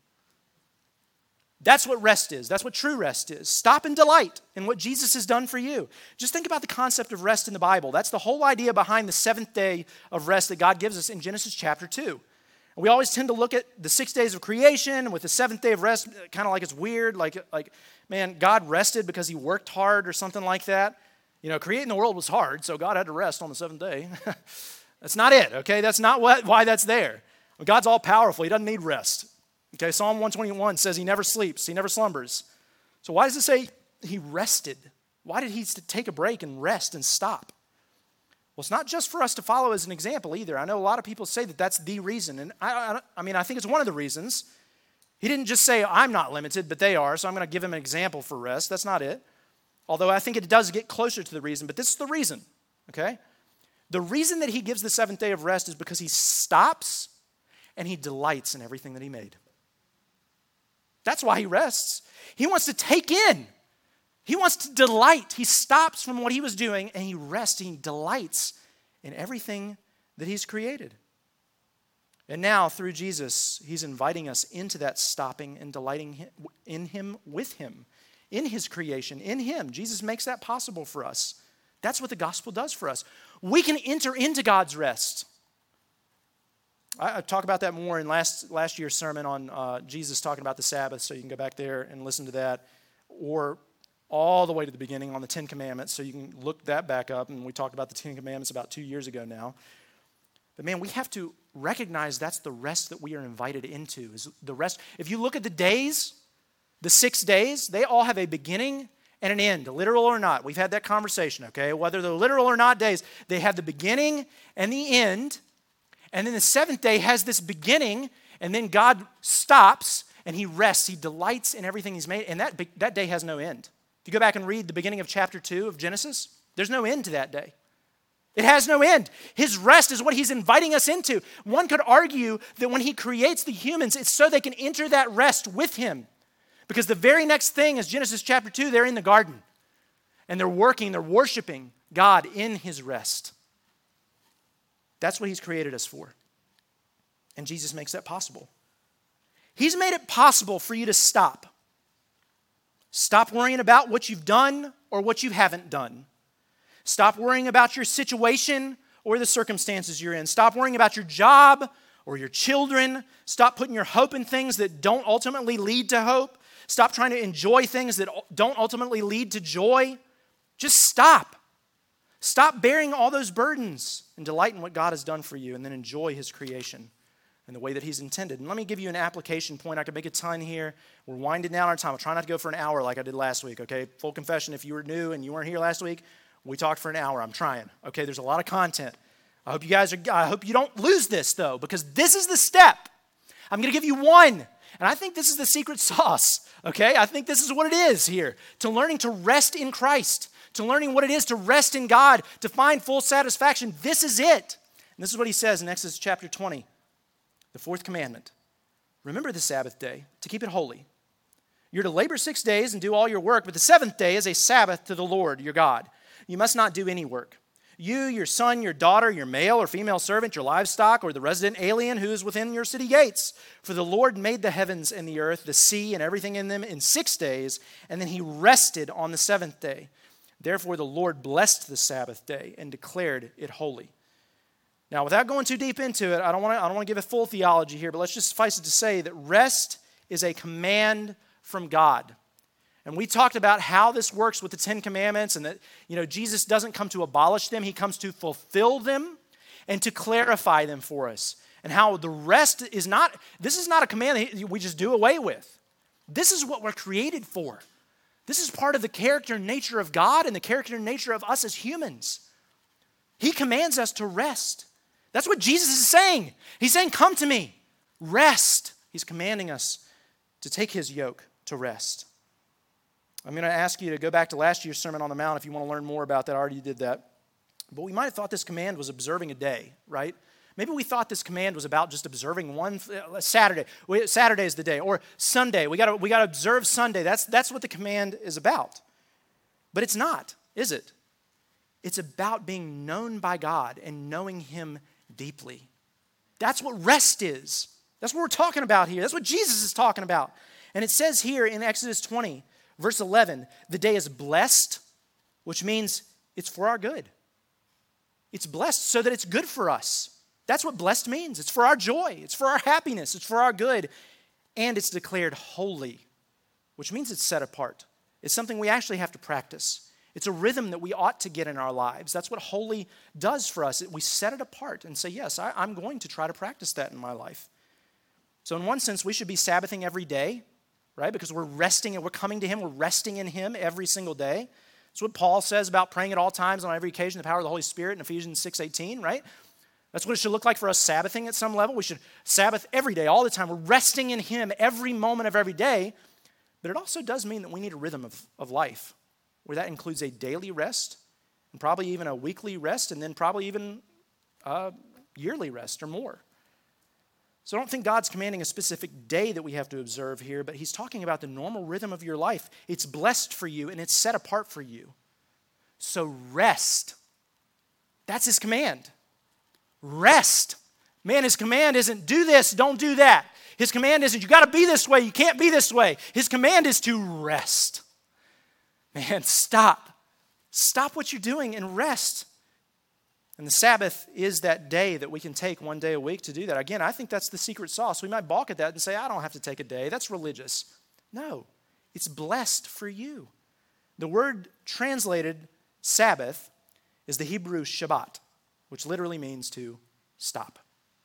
That's what rest is. That's what true rest is. Stop and delight in what Jesus has done for you. Just think about the concept of rest in the Bible. That's the whole idea behind the seventh day of rest that God gives us in Genesis chapter two. And we always tend to look at the six days of creation with the seventh day of rest, kind of like it's weird, like, like, man, God rested because he worked hard or something like that. You know, creating the world was hard, so God had to rest on the seventh day. That's not it, okay? That's not what, why that's there. God's all powerful. He doesn't need rest. Okay, Psalm one twenty-one says he never sleeps. He never slumbers. So why does it say he rested? Why did he take a break and rest and stop? Well, it's not just for us to follow as an example either. I know a lot of people say that that's the reason. And I, I, I mean, I think it's one of the reasons. He didn't just say, I'm not limited, but they are, so I'm going to give him an example for rest. That's not it. Although I think it does get closer to the reason, but this is the reason, okay? The reason that he gives the seventh day of rest is because he stops and he delights in everything that he made. That's why he rests. He wants to take in. He wants to delight. He stops from what he was doing and he rests. He delights in everything that he's created. And now, through Jesus, he's inviting us into that stopping and delighting in him, with him, in his creation, in him. Jesus makes that possible for us. That's what the gospel does for us. We can enter into God's rest. I, I talk about that more in last, last year's sermon on uh, Jesus talking about the Sabbath, so you can go back there and listen to that. Or all the way to the beginning on the Ten Commandments, so you can look that back up. And we talked about the Ten Commandments about two years ago now. But man, we have to recognize that's the rest that we are invited into. Is the rest. If you look at the days, the six days, they all have a beginning and an end, literal or not. We've had that conversation, okay? Whether they're literal or not days, they have the beginning and the end. And then the seventh day has this beginning, and then God stops and he rests. He delights in everything he's made, and that, that day has no end. If you go back and read the beginning of chapter two of Genesis, there's no end to that day. It has no end. His rest is what he's inviting us into. One could argue that when he creates the humans, it's so they can enter that rest with him. Because the very next thing is Genesis chapter two, they're in the garden. And they're working, they're worshiping God in his rest. That's what he's created us for. And Jesus makes that possible. He's made it possible for you to stop. Stop worrying about what you've done or what you haven't done. Stop worrying about your situation or the circumstances you're in. Stop worrying about your job or your children. Stop putting your hope in things that don't ultimately lead to hope. Stop trying to enjoy things that don't ultimately lead to joy. Just stop. Stop bearing all those burdens and delight in what God has done for you, and then enjoy his creation in the way that he's intended. And let me give you an application point. I could make a ton here. We're winding down our time. I'll try not to go for an hour like I did last week, okay? Full confession, if you were new and you weren't here last week, we talked for an hour. I'm trying. Okay, there's a lot of content. I hope you guys are, I hope you don't lose this though, because this is the step. I'm going to give you one. And I think this is the secret sauce. Okay, I think this is what it is here. To learning to rest in Christ, to learning what it is to rest in God, to find full satisfaction. This is it. And this is what he says in Exodus chapter twenty, the fourth commandment. Remember the Sabbath day to keep it holy. You're to labor six days and do all your work, but the seventh day is a Sabbath to the Lord your God. You must not do any work. You, your son, your daughter, your male or female servant, your livestock, or the resident alien who is within your city gates. For the Lord made the heavens and the earth, the sea, and everything in them in six days, and then he rested on the seventh day. Therefore the Lord blessed the Sabbath day and declared it holy. Now, without going too deep into it, I don't want to I don't want to give a full theology here, but let's just suffice it to say that rest is a command from God. And we talked about how this works with the Ten Commandments and that, you know, Jesus doesn't come to abolish them. He comes to fulfill them and to clarify them for us. And how the rest is not, this is not a command that we just do away with. This is what we're created for. This is part of the character and nature of God and the character and nature of us as humans. He commands us to rest. That's what Jesus is saying. He's saying, come to me, rest. He's commanding us to take his yoke to rest. I'm going to ask you to go back to last year's Sermon on the Mount if you want to learn more about that. I already did that. But we might have thought this command was observing a day, right? Maybe we thought this command was about just observing one uh, Saturday. Saturday is the day, or Sunday. We got to we got to observe Sunday. That's that's what the command is about. But it's not, is it? It's about being known by God and knowing him deeply. That's what rest is. That's what we're talking about here. That's what Jesus is talking about. And it says here in Exodus twenty, verse eleven, the day is blessed, which means it's for our good. It's blessed so that it's good for us. That's what blessed means. It's for our joy. It's for our happiness. It's for our good. And it's declared holy, which means it's set apart. It's something we actually have to practice. It's a rhythm that we ought to get in our lives. That's what holy does for us. We set it apart and say, yes, I, I'm going to try to practice that in my life. So in one sense, we should be Sabbathing every day, right? Because we're resting and we're coming to him. We're resting in him every single day. That's what Paul says about praying at all times on every occasion, the power of the Holy Spirit in Ephesians six eighteen, right? That's what it should look like for us Sabbathing at some level. We should Sabbath every day, all the time. We're resting in him every moment of every day. But it also does mean that we need a rhythm of, of life, where that includes a daily rest, and probably even a weekly rest, and then probably even a yearly rest or more. So I don't think God's commanding a specific day that we have to observe here, but he's talking about the normal rhythm of your life. It's blessed for you, and it's set apart for you. So rest. That's his command. Rest. Man, his command isn't do this, don't do that. His command isn't you got to be this way, you can't be this way. His command is to rest. Man, stop. Stop what you're doing and rest. And the Sabbath is that day that we can take one day a week to do that. Again, I think that's the secret sauce. We might balk at that and say, I don't have to take a day. That's religious. No, it's blessed for you. The word translated Sabbath is the Hebrew Shabbat, which literally means to stop.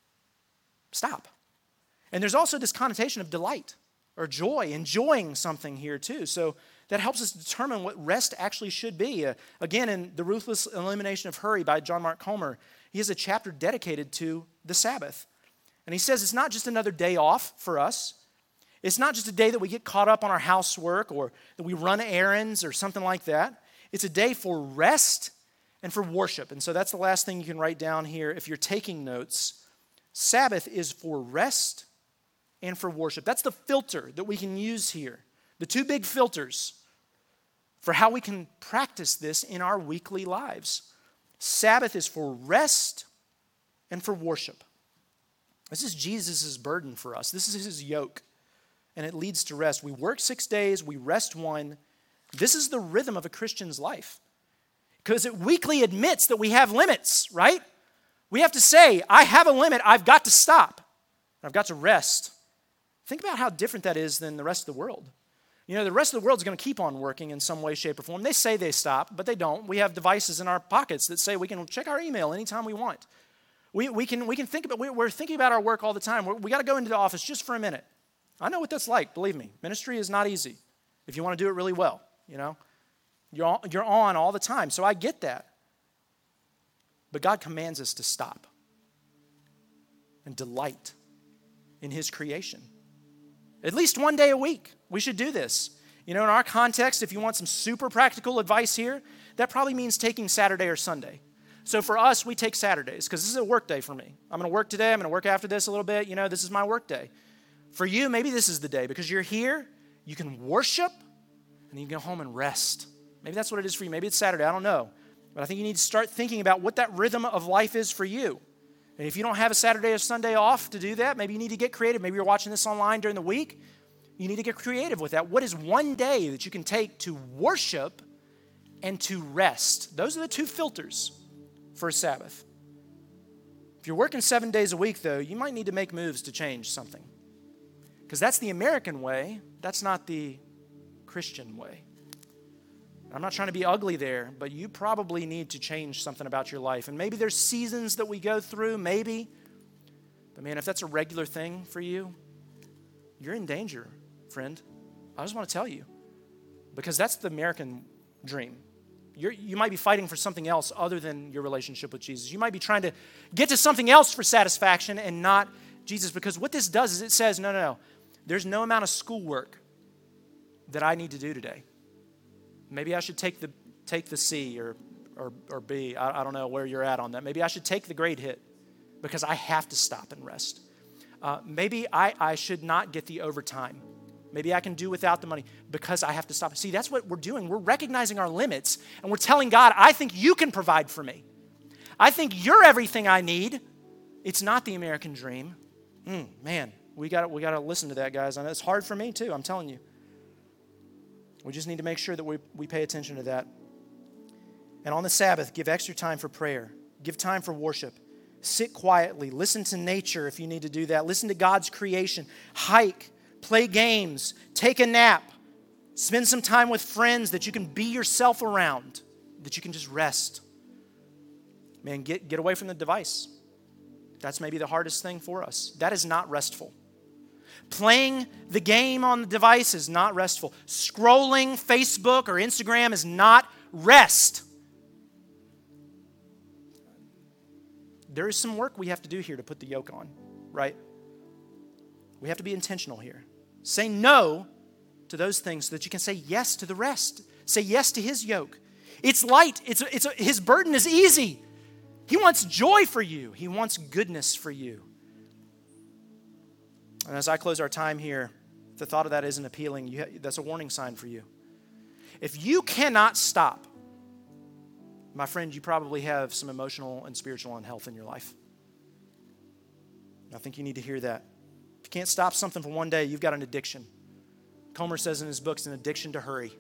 Stop. And there's also this connotation of delight or joy, enjoying something here too. So that helps us determine what rest actually should be. Uh, again, in The Ruthless Elimination of Hurry by John Mark Comer, he has a chapter dedicated to the Sabbath. And he says it's not just another day off for us. It's not just a day that we get caught up on our housework or that we run errands or something like that. It's a day for rest and for worship. And so that's the last thing you can write down here if you're taking notes. Sabbath is for rest and for worship. That's the filter that we can use here. The two big filters for how we can practice this in our weekly lives. Sabbath is for rest and for worship. This is Jesus' burden for us. This is his yoke, and it leads to rest. We work six days, we rest one. This is the rhythm of a Christian's life. Because it weekly admits that we have limits, right? We have to say, I have a limit, I've got to stop. I've got to rest. Think about how different that is than the rest of the world. You know, the rest of the world is going to keep on working in some way, shape, or form. They say they stop, but they don't. We have devices in our pockets that say we can check our email anytime we want. We, we can we can think about, we're thinking about our work all the time. We're, we got to go into the office just for a minute. I know what that's like, believe me. Ministry is not easy if you want to do it really well, you know. You're on, you're on all the time, so I get that. But God commands us to stop and delight in his creation. At least one day a week, we should do this. You know, in our context, if you want some super practical advice here, that probably means taking Saturday or Sunday. So for us, we take Saturdays because this is a work day for me. I'm going to work today. I'm going to work after this a little bit. You know, this is my work day. For you, maybe this is the day because you're here, you can worship, and you can go home and rest. Maybe that's what it is for you. Maybe it's Saturday. I don't know. But I think you need to start thinking about what that rhythm of life is for you. And if you don't have a Saturday or Sunday off to do that, maybe you need to get creative. Maybe you're watching this online during the week. You need to get creative with that. What is one day that you can take to worship and to rest? Those are the two filters for a Sabbath. If you're working seven days a week, though, you might need to make moves to change something. Because that's the American way. That's not the Christian way. I'm not trying to be ugly there, but you probably need to change something about your life. And maybe there's seasons that we go through, maybe. But man, if that's a regular thing for you, you're in danger, friend. I just want to tell you. Because that's the American dream. You're, you might be fighting for something else other than your relationship with Jesus. You might be trying to get to something else for satisfaction and not Jesus. Because what this does is it says, no, no, no. There's no amount of schoolwork that I need to do today. Maybe I should take the take the C or or, or B. I, I don't know where you're at on that. Maybe I should take the grade hit because I have to stop and rest. Uh, maybe I, I should not get the overtime. Maybe I can do without the money because I have to stop. See, that's what we're doing. We're recognizing our limits and we're telling God, I think you can provide for me. I think you're everything I need. It's not the American dream. Mm, man, we got we got to listen to that, guys. I know it's hard for me too, I'm telling you. We just need to make sure that we, we pay attention to that. And on the Sabbath, give extra time for prayer. Give time for worship. Sit quietly. Listen to nature if you need to do that. Listen to God's creation. Hike. Play games. Take a nap. Spend some time with friends that you can be yourself around, that you can just rest. Man, get, get away from the device. That's maybe the hardest thing for us. That is not restful. Playing the game on the device is not restful. Scrolling Facebook or Instagram is not rest. There is some work we have to do here to put the yoke on, right? We have to be intentional here. Say no to those things so that you can say yes to the rest. Say yes to his yoke. It's light. It's, it's, his burden is easy. He wants joy for you. He wants goodness for you. And as I close our time here, if the thought of that isn't appealing, you ha- that's a warning sign for you. If you cannot stop, my friend, you probably have some emotional and spiritual unhealth in your life. I think you need to hear that. If you can't stop something for one day, you've got an addiction. Comer says in his book, it's an addiction to hurry.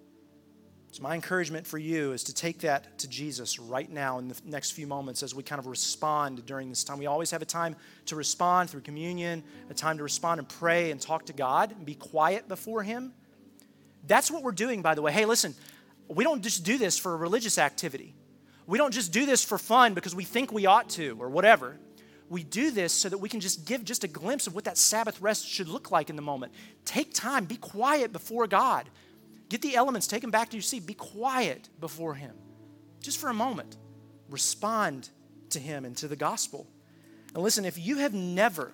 So my encouragement for you is to take that to Jesus right now in the next few moments as we kind of respond during this time. We always have a time to respond through communion, a time to respond and pray and talk to God and be quiet before him. That's what we're doing, by the way. Hey, listen, we don't just do this for a religious activity. We don't just do this for fun because we think we ought to or whatever. We do this so that we can just give just a glimpse of what that Sabbath rest should look like in the moment. Take time, be quiet before God. Get the elements, take them back to your seat. Be quiet before him. Just for a moment. Respond to him and to the gospel. And listen, if you have never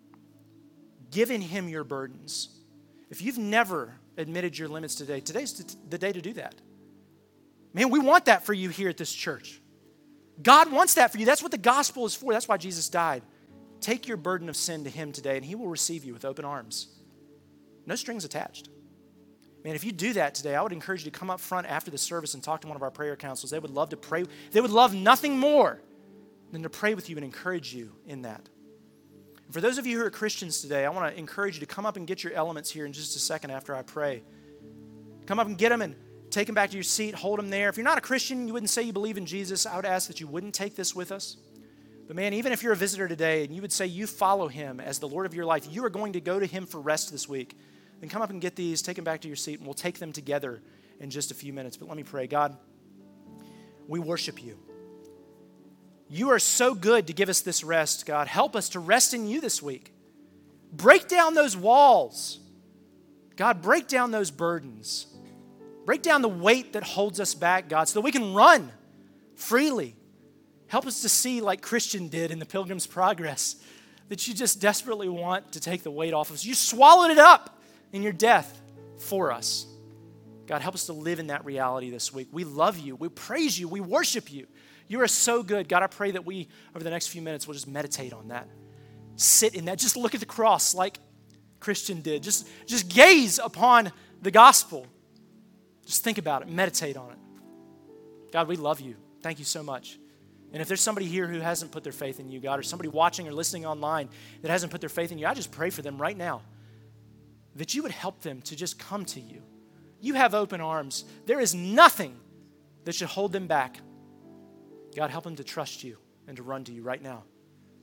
given him your burdens, if you've never admitted your limits today, today's the day to do that. Man, we want that for you here at this church. God wants that for you. That's what the gospel is for. That's why Jesus died. Take your burden of sin to him today, and he will receive you with open arms. No strings attached. Man, if you do that today, I would encourage you to come up front after the service and talk to one of our prayer counselors. They would love to pray. They would love nothing more than to pray with you and encourage you in that. And for those of you who are Christians today, I want to encourage you to come up and get your elements here in just a second after I pray. Come up and get them and take them back to your seat. Hold them there. If you're not a Christian, you wouldn't say you believe in Jesus, I would ask that you wouldn't take this with us. But man, even if you're a visitor today and you would say you follow him as the Lord of your life, you are going to go to him for rest this week. Then come up and get these, take them back to your seat, and we'll take them together in just a few minutes. But let me pray. God, we worship you. You are so good to give us this rest, God. Help us to rest in you this week. Break down those walls. God, break down those burdens. Break down the weight that holds us back, God, so that we can run freely. Help us to see, like Christian did in the Pilgrim's Progress, that you just desperately want to take the weight off of us. You swallowed it up in your death for us. God, help us to live in that reality this week. We love you. We praise you. We worship you. You are so good. God, I pray that we, over the next few minutes, will just meditate on that. Sit in that. Just look at the cross like Christian did. Just, just gaze upon the gospel. Just think about it. Meditate on it. God, we love you. Thank you so much. And if there's somebody here who hasn't put their faith in you, God, or somebody watching or listening online that hasn't put their faith in you, I just pray for them right now that you would help them to just come to you. You have open arms. There is nothing that should hold them back. God, help them to trust you and to run to you right now.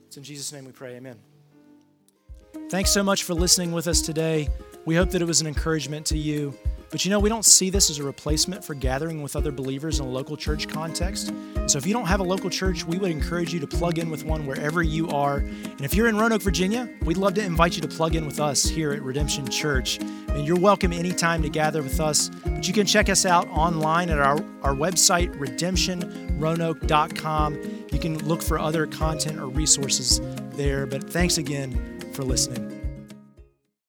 It's in Jesus' name we pray, amen. Thanks so much for listening with us today. We hope that it was an encouragement to you. But you know, we don't see this as a replacement for gathering with other believers in a local church context. So if you don't have a local church, we would encourage you to plug in with one wherever you are. And if you're in Roanoke, Virginia, we'd love to invite you to plug in with us here at Redemption Church. And you're welcome anytime to gather with us. But you can check us out online at our, our website, redemption roanoke dot com. You can look for other content or resources there. But thanks again for listening.